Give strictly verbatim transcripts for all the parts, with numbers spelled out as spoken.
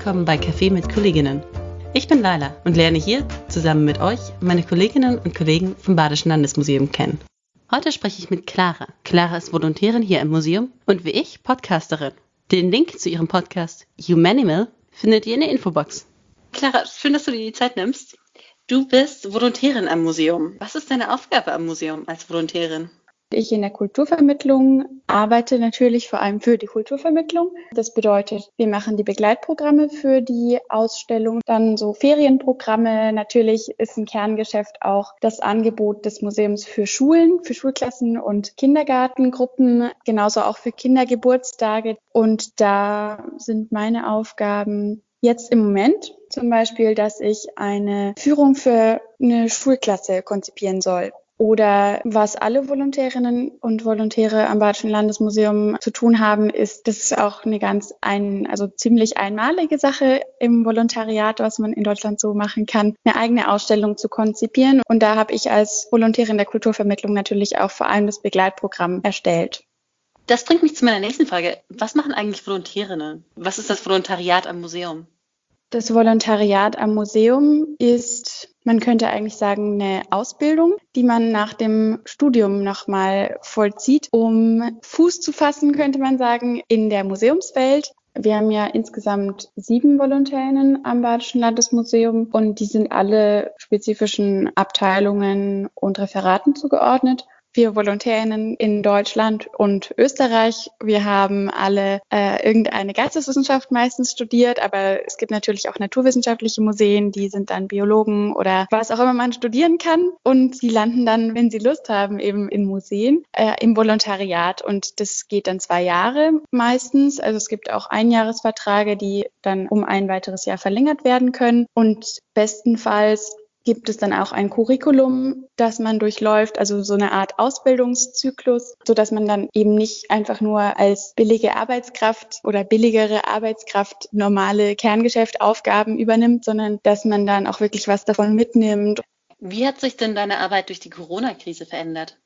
willkommen bei Café mit Kolleginnen. Ich bin Laila und lerne hier zusammen mit euch meine Kolleginnen und Kollegen vom Badischen Landesmuseum kennen. Heute spreche ich mit Clara. Clara ist Volontärin hier im Museum und wie ich Podcasterin. Den Link zu ihrem Podcast Humanimal findet ihr in der Infobox. Clara, schön, dass du dir die Zeit nimmst. Du bist Volontärin am Museum. Was ist deine Aufgabe am Museum als Volontärin? Ich in der Kulturvermittlung arbeite natürlich vor allem für die Kulturvermittlung. Das bedeutet, wir machen die Begleitprogramme für die Ausstellung, dann so Ferienprogramme. Natürlich ist ein Kerngeschäft auch das Angebot des Museums für Schulen, für Schulklassen und Kindergartengruppen, genauso auch für Kindergeburtstage. Und da sind meine Aufgaben jetzt im Moment zum Beispiel, dass ich eine Führung für eine Schulklasse konzipieren soll. Oder was alle Volontärinnen und Volontäre am Badischen Landesmuseum zu tun haben, ist, das ist auch eine ganz ein, also ziemlich einmalige Sache im Volontariat, was man in Deutschland so machen kann, eine eigene Ausstellung zu konzipieren. Und da habe ich als Volontärin der Kulturvermittlung natürlich auch vor allem das Begleitprogramm erstellt. Das bringt mich zu meiner nächsten Frage. Was machen eigentlich Volontärinnen? Was ist das Volontariat am Museum? Das Volontariat am Museum ist, man könnte eigentlich sagen, eine Ausbildung, die man nach dem Studium nochmal vollzieht, um Fuß zu fassen, könnte man sagen, in der Museumswelt. Wir haben ja insgesamt sieben Volontärinnen am Badischen Landesmuseum und die sind alle spezifischen Abteilungen und Referaten zugeordnet. Wir Volontärinnen in Deutschland und Österreich, wir haben alle äh, irgendeine Geisteswissenschaft meistens studiert, aber es gibt natürlich auch naturwissenschaftliche Museen, die sind dann Biologen oder was auch immer man studieren kann und die landen dann, wenn sie Lust haben, eben in Museen, äh, im Volontariat und das geht dann zwei Jahre meistens. Also es gibt auch Einjahresverträge, die dann um ein weiteres Jahr verlängert werden können und bestenfalls gibt es dann auch ein Curriculum, das man durchläuft, also so eine Art Ausbildungszyklus, so dass man dann eben nicht einfach nur als billige Arbeitskraft oder billigere Arbeitskraft normale Kerngeschäftaufgaben übernimmt, sondern dass man dann auch wirklich was davon mitnimmt. Wie hat sich denn deine Arbeit durch die Corona-Krise verändert?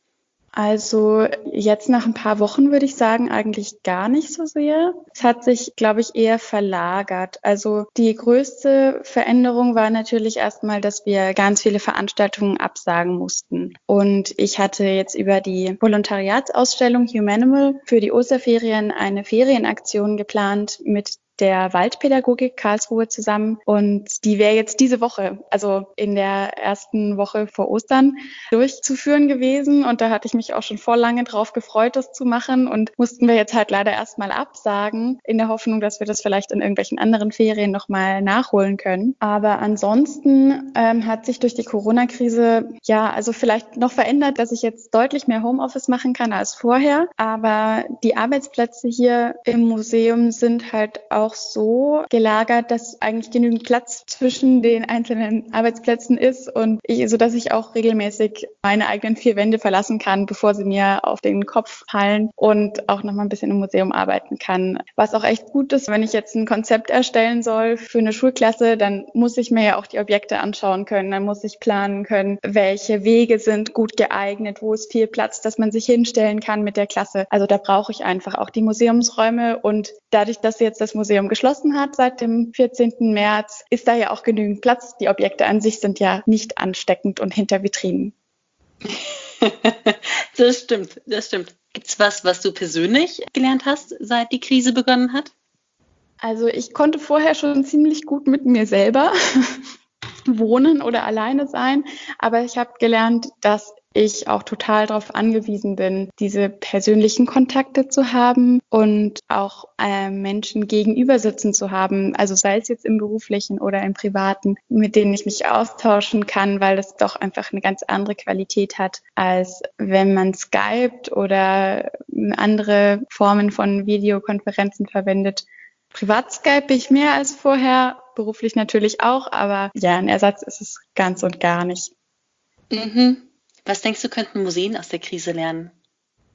Also jetzt nach ein paar Wochen würde ich sagen, eigentlich gar nicht so sehr. Es hat sich, glaube ich, eher verlagert. Also die größte Veränderung war natürlich erstmal, dass wir ganz viele Veranstaltungen absagen mussten. Und ich hatte jetzt über die Volontariatsausstellung Humanimal für die Osterferien eine Ferienaktion geplant mit der Waldpädagogik Karlsruhe zusammen und die wäre jetzt diese Woche, also in der ersten Woche vor Ostern, durchzuführen gewesen und da hatte ich mich auch schon vor lange drauf gefreut, das zu machen und mussten wir jetzt halt leider erstmal absagen, in der Hoffnung, dass wir das vielleicht in irgendwelchen anderen Ferien nochmal nachholen können. Aber ansonsten ähm, hat sich durch die Corona-Krise ja also vielleicht noch verändert, dass ich jetzt deutlich mehr Homeoffice machen kann als vorher, aber die Arbeitsplätze hier im Museum sind halt auch so gelagert, dass eigentlich genügend Platz zwischen den einzelnen Arbeitsplätzen ist und ich, so dass ich auch regelmäßig meine eigenen vier Wände verlassen kann, bevor sie mir auf den Kopf fallen und auch noch mal ein bisschen im Museum arbeiten kann. Was auch echt gut ist, wenn ich jetzt ein Konzept erstellen soll für eine Schulklasse, dann muss ich mir ja auch die Objekte anschauen können, dann muss ich planen können, welche Wege sind gut geeignet, wo ist viel Platz, dass man sich hinstellen kann mit der Klasse. Also da brauche ich einfach auch die Museumsräume und dadurch, dass jetzt das Museum geschlossen hat seit dem vierzehnten März, ist da ja auch genügend Platz. Die Objekte an sich sind ja nicht ansteckend und hinter Vitrinen. Das stimmt, das stimmt. Gibt's was, was du persönlich gelernt hast, seit die Krise begonnen hat? Also ich konnte vorher schon ziemlich gut mit mir selber wohnen oder alleine sein, aber ich habe gelernt, dass ich auch total darauf angewiesen bin, diese persönlichen Kontakte zu haben und auch äh, Menschen gegenüber sitzen zu haben, also sei es jetzt im beruflichen oder im privaten, mit denen ich mich austauschen kann, weil das doch einfach eine ganz andere Qualität hat, als wenn man Skypt oder andere Formen von Videokonferenzen verwendet. Privat Skype ich mehr als vorher, beruflich natürlich auch, aber ja, ein Ersatz ist es ganz und gar nicht. Mhm. Was denkst du, könnten Museen aus der Krise lernen?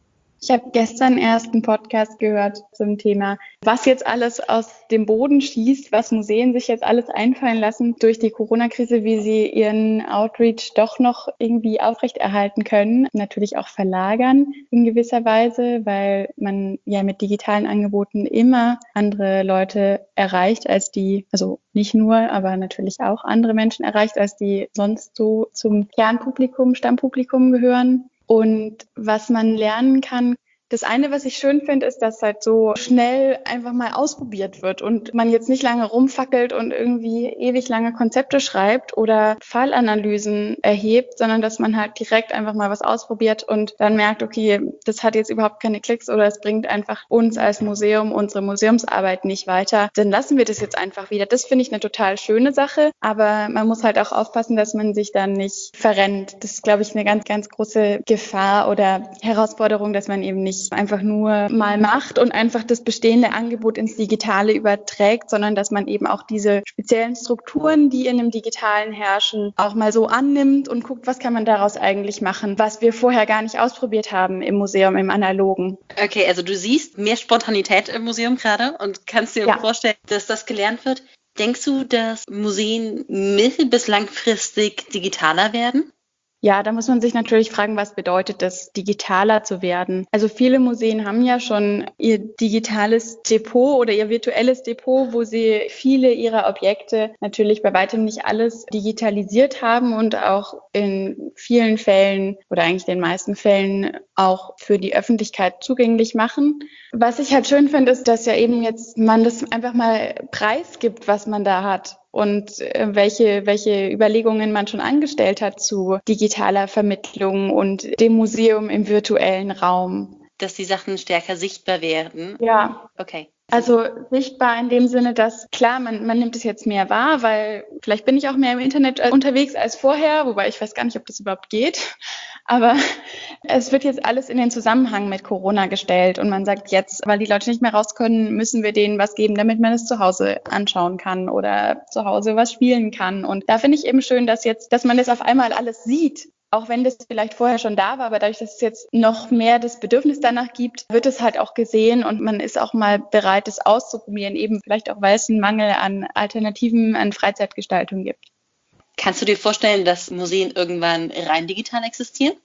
Ich habe gestern erst einen Podcast gehört zum Thema, was jetzt alles aus dem Boden schießt, was Museen sich jetzt alles einfallen lassen durch die Corona-Krise, wie sie ihren Outreach doch noch irgendwie aufrechterhalten können. Natürlich auch verlagern in gewisser Weise, weil man ja mit digitalen Angeboten immer andere Leute erreicht als die, also nicht nur, aber natürlich auch andere Menschen erreicht, als die sonst so zum Kernpublikum, Stammpublikum gehören. Und was man lernen kann, das eine, was ich schön finde, ist, dass halt so schnell einfach mal ausprobiert wird und man jetzt nicht lange rumfackelt und irgendwie ewig lange Konzepte schreibt oder Fallanalysen erhebt, sondern dass man halt direkt einfach mal was ausprobiert und dann merkt, okay, das hat jetzt überhaupt keine Klicks oder es bringt einfach uns als Museum, unsere Museumsarbeit nicht weiter. Dann lassen wir das jetzt einfach wieder. Das finde ich eine total schöne Sache, aber man muss halt auch aufpassen, dass man sich dann nicht verrennt. Das ist, glaube ich, eine ganz, ganz große Gefahr oder Herausforderung, dass man eben nicht einfach nur mal macht und einfach das bestehende Angebot ins Digitale überträgt, sondern dass man eben auch diese speziellen Strukturen, die in dem Digitalen herrschen, auch mal so annimmt und guckt, was kann man daraus eigentlich machen, was wir vorher gar nicht ausprobiert haben im Museum, im Analogen. Okay, also du siehst mehr Spontanität im Museum gerade und kannst dir ja vorstellen, dass das gelernt wird. Denkst du, dass Museen mittel- bis langfristig digitaler werden? Ja, da muss man sich natürlich fragen, was bedeutet das, digitaler zu werden? Also viele Museen haben ja schon ihr digitales Depot oder ihr virtuelles Depot, wo sie viele ihrer Objekte, natürlich bei weitem nicht alles, digitalisiert haben und auch in vielen Fällen oder eigentlich den meisten Fällen auch für die Öffentlichkeit zugänglich machen. Was ich halt schön finde, ist, dass ja eben jetzt man das einfach mal preisgibt, was man da hat. Und äh, welche, welche Überlegungen man schon angestellt hat zu digitaler Vermittlung und dem Museum im virtuellen Raum. Dass die Sachen stärker sichtbar werden? Ja. Okay. Also sichtbar in dem Sinne, dass klar, man, man nimmt es jetzt mehr wahr, weil vielleicht bin ich auch mehr im Internet unterwegs als vorher, wobei ich weiß gar nicht, ob das überhaupt geht. Aber es wird jetzt alles in den Zusammenhang mit Corona gestellt und man sagt jetzt, weil die Leute nicht mehr raus können, müssen wir denen was geben, damit man es zu Hause anschauen kann oder zu Hause was spielen kann. Und da finde ich eben schön, dass jetzt, dass man das auf einmal alles sieht. Auch wenn das vielleicht vorher schon da war, aber dadurch, dass es jetzt noch mehr das Bedürfnis danach gibt, wird es halt auch gesehen und man ist auch mal bereit, es auszuprobieren, eben vielleicht auch, weil es einen Mangel an Alternativen, an Freizeitgestaltung gibt. Kannst du dir vorstellen, dass Museen irgendwann rein digital existieren?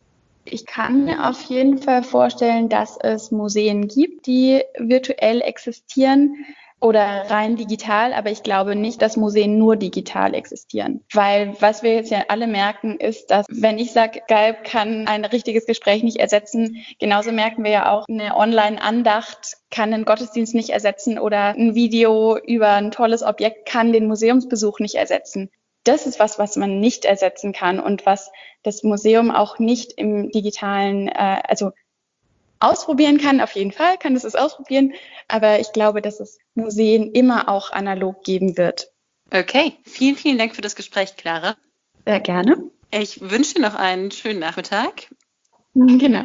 Ich kann mir auf jeden Fall vorstellen, dass es Museen gibt, die virtuell existieren. Oder rein digital, aber ich glaube nicht, dass Museen nur digital existieren. Weil was wir jetzt ja alle merken, ist, dass wenn ich sage, Skype kann ein richtiges Gespräch nicht ersetzen, genauso merken wir ja auch, eine Online-Andacht kann einen Gottesdienst nicht ersetzen oder ein Video über ein tolles Objekt kann den Museumsbesuch nicht ersetzen. Das ist was, was man nicht ersetzen kann und was das Museum auch nicht im digitalen, äh, also ausprobieren kann, auf jeden Fall kann es es ausprobieren, aber ich glaube, dass es Museen immer auch analog geben wird. Okay, vielen, vielen Dank für das Gespräch, Clara. Sehr gerne. Ich wünsche dir noch einen schönen Nachmittag. Genau.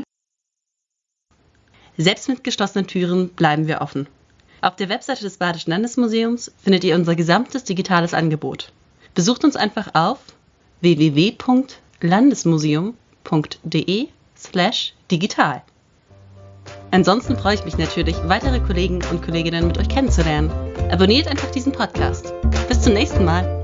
Selbst mit geschlossenen Türen bleiben wir offen. Auf der Webseite des Badischen Landesmuseums findet ihr unser gesamtes digitales Angebot. Besucht uns einfach auf w w w punkt landesmuseum punkt d e slash digital. Ansonsten freue ich mich natürlich, weitere Kollegen und Kolleginnen mit euch kennenzulernen. Abonniert einfach diesen Podcast. Bis zum nächsten Mal.